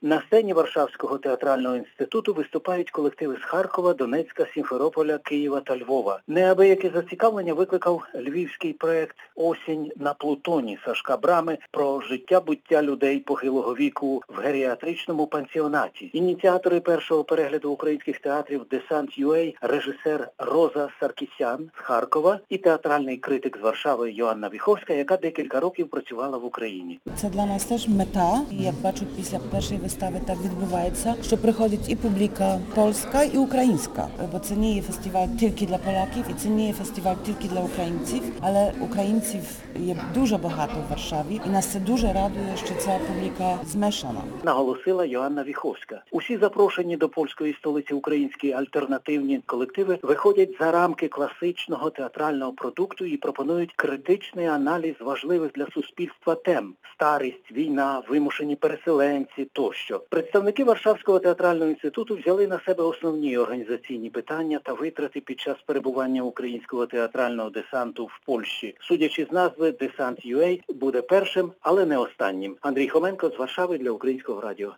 На сцені Варшавського театрального інституту виступають колективи з Харкова, Донецька, Сімферополя, Києва та Львова. Неабияке зацікавлення викликав львівський проект «Осінь на Плутоні» Сашка Брами про життя-буття людей похилого віку в геріатричному пансіонаті. Ініціатори першого перегляду українських театрів «Десант.UA», режисер Роза Саркісян з Харкова і театральний критик з Варшави Йоанна Віховська, яка декілька років працювала в Україні. Це для нас теж мета. І як бачу, після першої вистави так відбувається, що приходить і публіка польська, і українська. Бо це не є фестиваль тільки для Поляків, і це не є фестиваль тільки для українців, але українців є дуже багато в Варшаві, і нас це дуже радує, що ця публіка змешана. Наголосила Йоанна Віховська. Усі запрошені до польської столиці українські альтернативні колективи виходять за рамки класичного театрального продукту і пропонують критичний аналіз важливих для суспільства тем – старість, війна, вимушені переселенці тощо. Представники Варшавського театрального інституту взяли на себе основні організаційні питання та витрати під час перебування українського театрального десанту в Польщі. Судячи з назви, «Десант.UA» буде першим, але не останнім. Андрій Хоменко з Варшави для Українського радіо.